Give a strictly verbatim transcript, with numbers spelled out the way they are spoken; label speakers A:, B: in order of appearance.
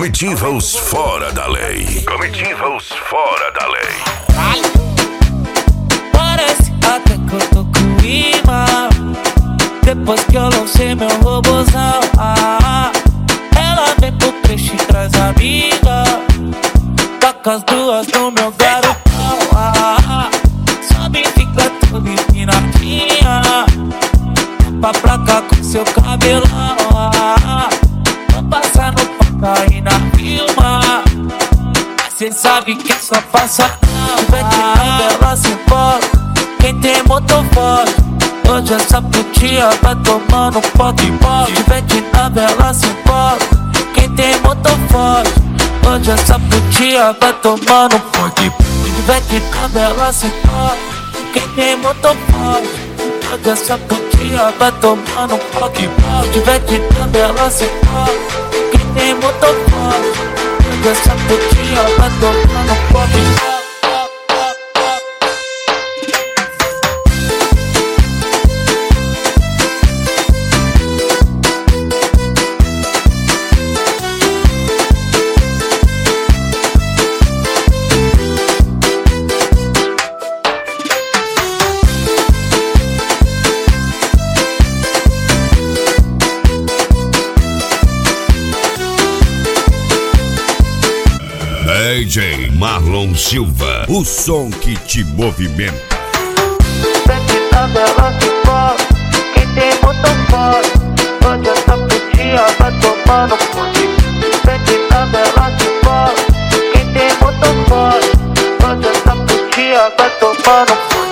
A: Comitivos fora da lei. Comitivos fora da lei.
B: Parece até que eu tô com imã. Depois que eu lancei meu robozão, ah, ela vem pro trecho e traz amiga. Toca as duas no meu garotão, ah, sobe e fica toda empinadinha. Pra pra cá com seu cabelão, ah, vou passar no papai e na filma. Cê sabe que é só passa não. Vai ter ela se pode. Quem tem motor forte. Hoje essa putinha vai tomando poque poque. Vem de tabela se pode. Quem tem motor forte. Hoje essa putinha vai tomando poque poque. Vem de tabela se pode. Quem tem motor forte. Hoje essa putinha vai tomando poque poque. Vem de tabela se pode. Quem tem motor forte. Hoje essa putinha vai tomando poque.
A: D J Marlon Silva, o som que te movimenta.
B: Vem de tabela se pode. Quem tem motor forte. Hoje essa putinha vai tomando poque. Vem de tabela se pode. Quem tem motor forte. Hoje essa putinha vai tomando poque.